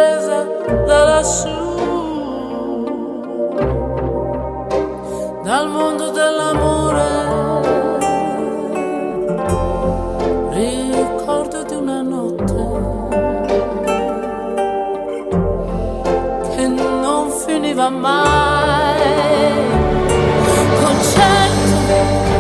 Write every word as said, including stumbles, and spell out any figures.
scesa da lassù, dal mondo dell'amore, ricordo di una notte che non finiva mai, concerto